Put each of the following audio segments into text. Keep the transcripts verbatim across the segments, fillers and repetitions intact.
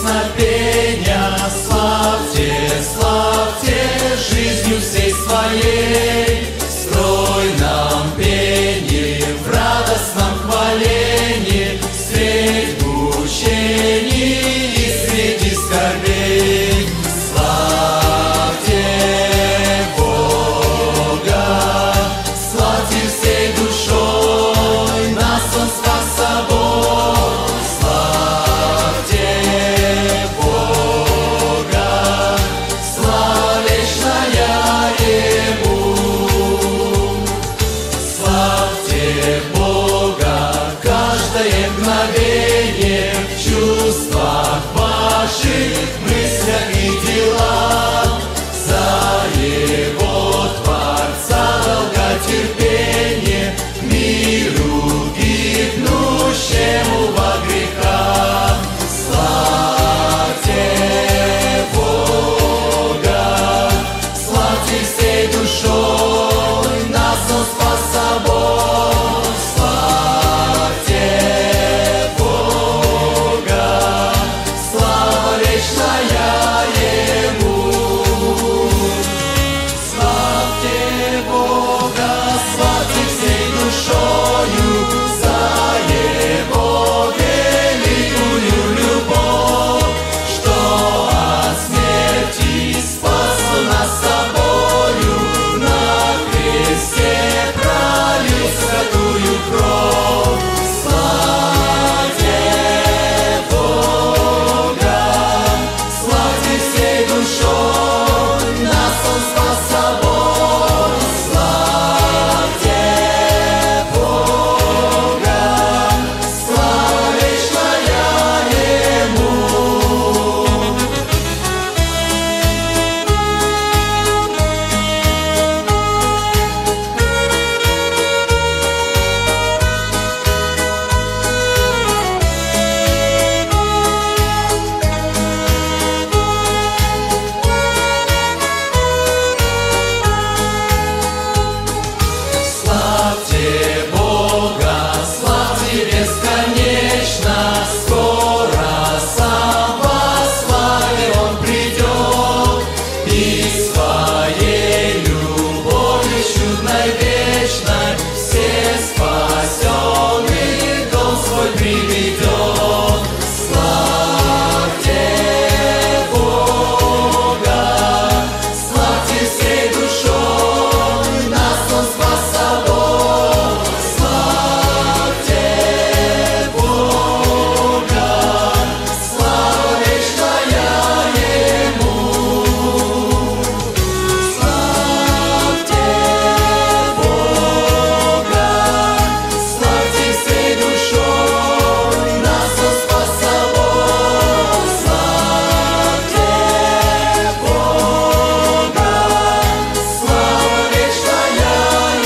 песнопения. Славьте, славьте жизнью всей своей, в стройном пении, в радостном хвалении, средь мучений и среди скорбей. Славьте Бога, славьте всей душой, нас Он спас собой. Славьте Бога, слава вечная Ему. Славьте Бога каждое мгновение, в чувствах ваших, мыслях и делах, за Его Творца долготерпение, миру гибнущему во грехах. Славьте Бога, славьте всей душой, нас Он спас собой. Славьте Бога, слава вечная Ему. Славьте Бога, славьте всей душою, за Его великую любовь, что от смерти спас Он нас собою, на кресте пролил святую кровь. Славьте Бога, славьте всей душой, нас Он спас собой. Славьте Бога, слава вечная Ему. Славьте Бога, славьте бесконечно, скоро сам во славе Он придет, и своей любовью чудной вечной все спасенные в дом свой приведет. Славьте Бога, славьте всей душой, нас Он спас собой. Славьте Бога, слава вечная Ему. Славьте Бога, славьте всей душой, нас Он спас собой. Славьте Бога, слава вечная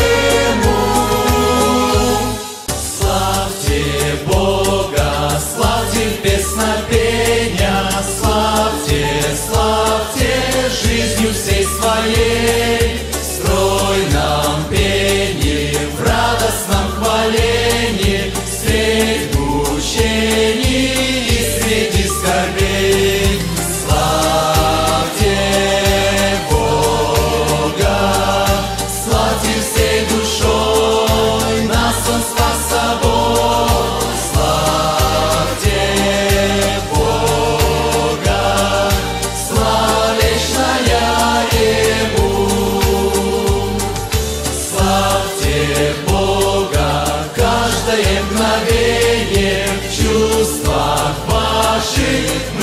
Ему. Славьте Бога, славьте в песнопения. Славьте, славьте жизнью всей своей, в стройном пении, в радостном хвалении, средь мучений и среди скорбей. Славьте Бога, славьте всей душой, нас Он спас собой. Славьте Бога, слава вечная Ему. Славьте Бога каждое мгновение, в чувствах ваших,